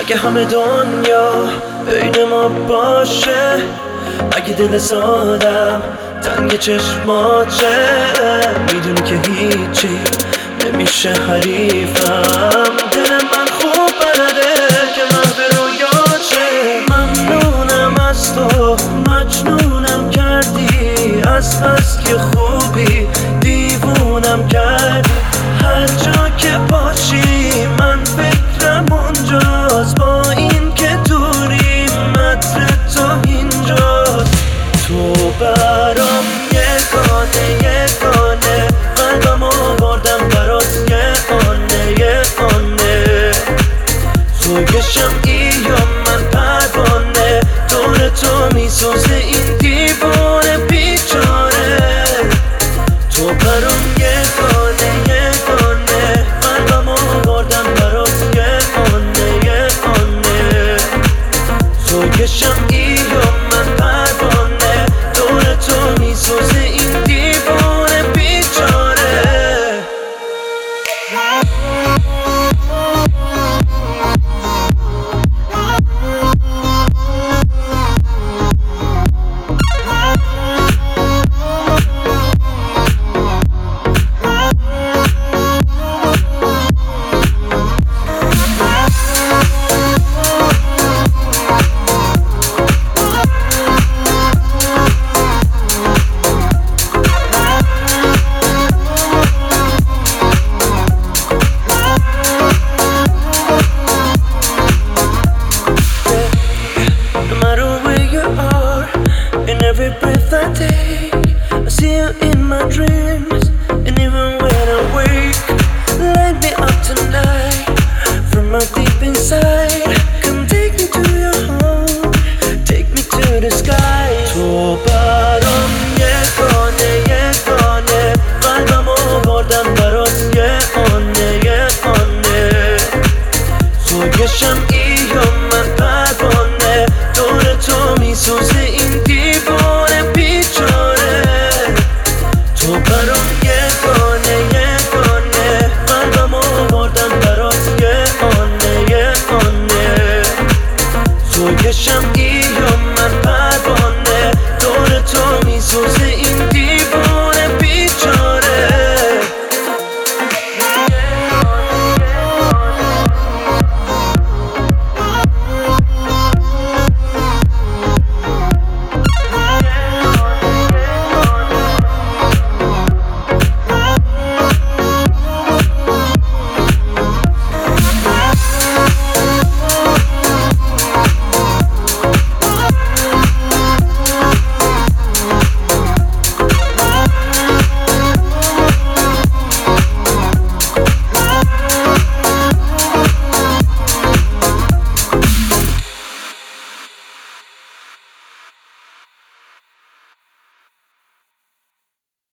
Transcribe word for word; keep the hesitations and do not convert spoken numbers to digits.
اگه همه دنیا بین ما باشه، اگه دل سادم تنگ چشماته، میدونی که هیچی نمیشه حریفم. دل من خوب بلده که من به رویاته. ممنونم از تو، مجنونم کردی، از بس که خوبی دیوونم کردی. هر جا که باشی من فکرم اونجاست، با این که دوری متر تو اینجاست. تو برام یگانه یگانه، قلبم آوردم برات یه آنه یه آنه. تو که شمعی یا من پروانه، دور تو میسوزه این دیوانه بیچاره. تو برام یگانه یگانه، قلبم آوردم برات یه آنه یه آنه. تو که شمعی یا من پروانه، دور تو میسوزه این دیوانه بیچاره. Every breath I take, I see you in my dreams. And even when I wake, light me up tonight. From my deep inside, come take me to your home, take me to the sky. تو برام یگانه یگانه، قلبم آوردم برات یه آنه یه آنه. تو که شمعی